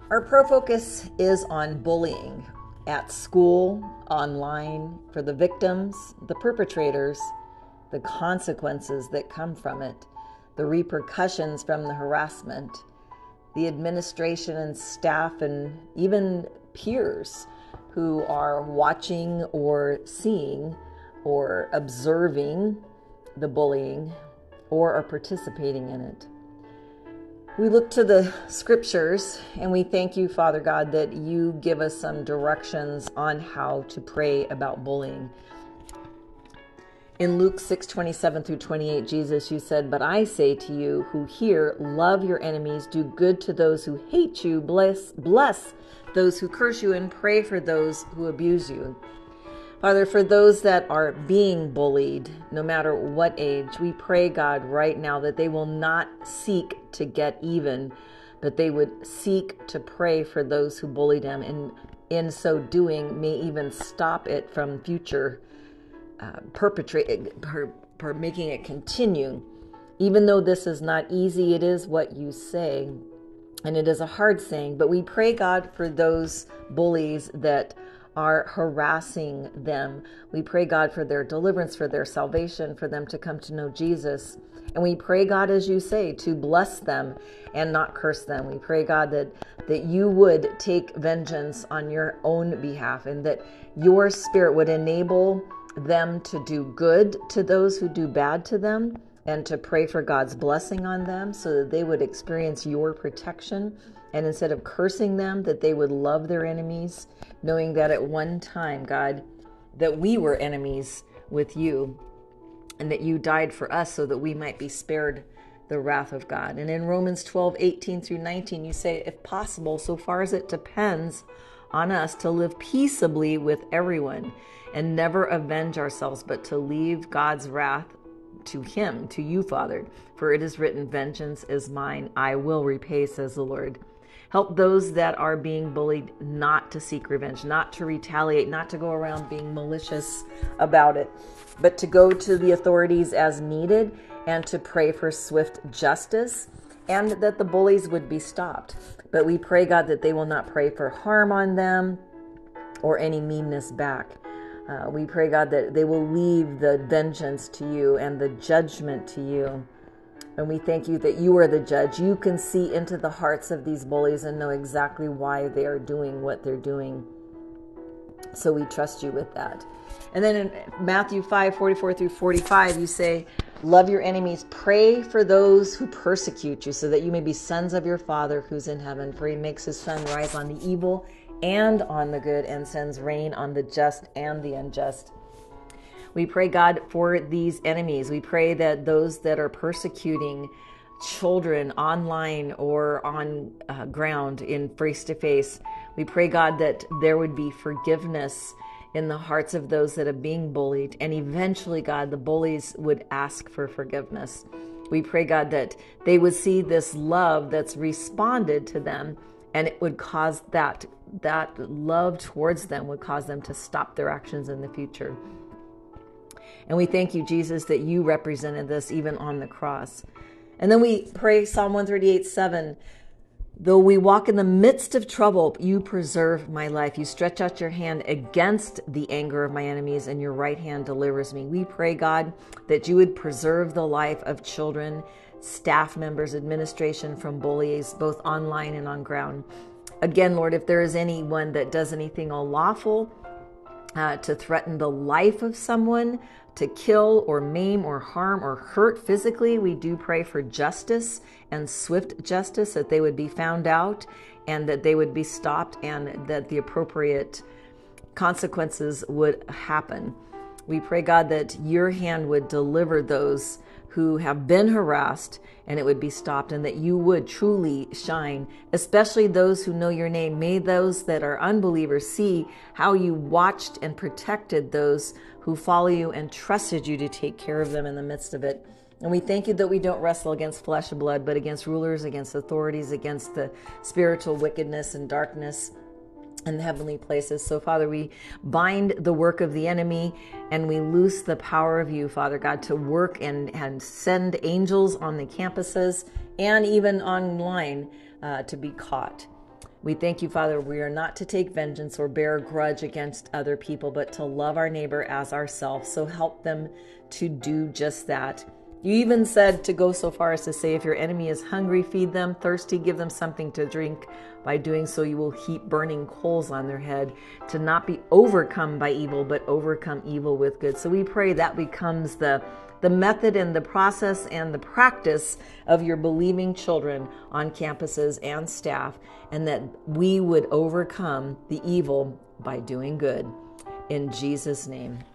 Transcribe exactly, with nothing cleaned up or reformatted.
Our prayer focus is on bullying at school, online, for the victims, the perpetrators, the consequences that come from it, the repercussions from the harassment, the administration and staff, and even peers who are watching or seeing or observing the bullying or are participating in it. We look to the scriptures and we thank you, Father God, that you give us some directions on how to pray about bullying. In Luke six twenty-seven through twenty-eight, Jesus, you said, "But I say to you who hear, love your enemies, do good to those who hate you, bless, bless those who curse you, and pray for those who abuse you." Father, for those that are being bullied, no matter what age, we pray, God, right now that they will not seek to get even, but they would seek to pray for those who bully them, and in so doing may even stop it from future uh, perpetrate, per, per making it continue. Even though this is not easy, it is what you say, and it is a hard saying, but we pray, God, for those bullies that are harassing them. We pray, God, for their deliverance, for their salvation, for them to come to know Jesus. And we pray, God, as you say, to bless them and not curse them. We pray, God, that, that you would take vengeance on your own behalf, and that your spirit would enable them to do good to those who do bad to them, and to pray for God's blessing on them so that they would experience your protection. And instead of cursing them, that they would love their enemies, knowing that at one time, God, that we were enemies with you, and that you died for us so that we might be spared the wrath of God. And in Romans twelve, eighteen through nineteen, you say, if possible, so far as it depends on us, to live peaceably with everyone and never avenge ourselves, but to leave God's wrath to him, to you, Father. For it is written, vengeance is mine, I will repay, says the Lord. Help those that are being bullied not to seek revenge, not to retaliate, not to go around being malicious about it, but to go to the authorities as needed and to pray for swift justice, and that the bullies would be stopped. But we pray, God, that they will not pray for harm on them or any meanness back. Uh, we pray, God, that they will leave the vengeance to you and the judgment to you. And we thank you that you are the judge. You can see into the hearts of these bullies and know exactly why they are doing what they're doing. So we trust you with that. And then in Matthew five, forty-four through forty-five, you say, love your enemies, pray for those who persecute you, so that you may be sons of your Father who's in heaven. For he makes his sun rise on the evil and on the good, and sends rain on the just and the unjust. We pray, God, for these enemies. We pray that those that are persecuting children online or on uh, ground in face-to-face, we pray, God, that there would be forgiveness in the hearts of those that are being bullied. And eventually, God, the bullies would ask for forgiveness. We pray, God, that they would see this love that's responded to them, and it would cause that, that love towards them would cause them to stop their actions in the future. And we thank you, Jesus, that you represented this even on the cross. And then we pray Psalm one thirty-eight, seven. Though we walk in the midst of trouble, you preserve my life. You stretch out your hand against the anger of my enemies, and your right hand delivers me. We pray, God, that you would preserve the life of children, staff members, administration from bullies, both online and on ground. Again, Lord, if there is anyone that does anything unlawful, uh, to threaten the life of someone, to kill or maim or harm or hurt physically, we do pray for justice and swift justice, that they would be found out and that they would be stopped, and that the appropriate consequences would happen. We pray, God, that your hand would deliver those who have been harassed, and it would be stopped, and that you would truly shine, especially those who know your name. May those that are unbelievers see how you watched and protected those who follow you and trusted you to take care of them in the midst of it. And we thank you that we don't wrestle against flesh and blood, but against rulers, against authorities, against the spiritual wickedness and darkness in the heavenly places. So, Father, we bind the work of the enemy, and we loose the power of you, Father God, to work and, and send angels on the campuses and even online uh, to be caught. We thank you, Father, we are not to take vengeance or bear a grudge against other people, but to love our neighbor as ourselves. So help them to do just that. You even said to go so far as to say, if your enemy is hungry, feed them, thirsty, give them something to drink. By doing so, you will heap burning coals on their head, to not be overcome by evil, but overcome evil with good. So we pray that becomes the, the method and the process and the practice of your believing children on campuses and staff, and that we would overcome the evil by doing good. In Jesus' name.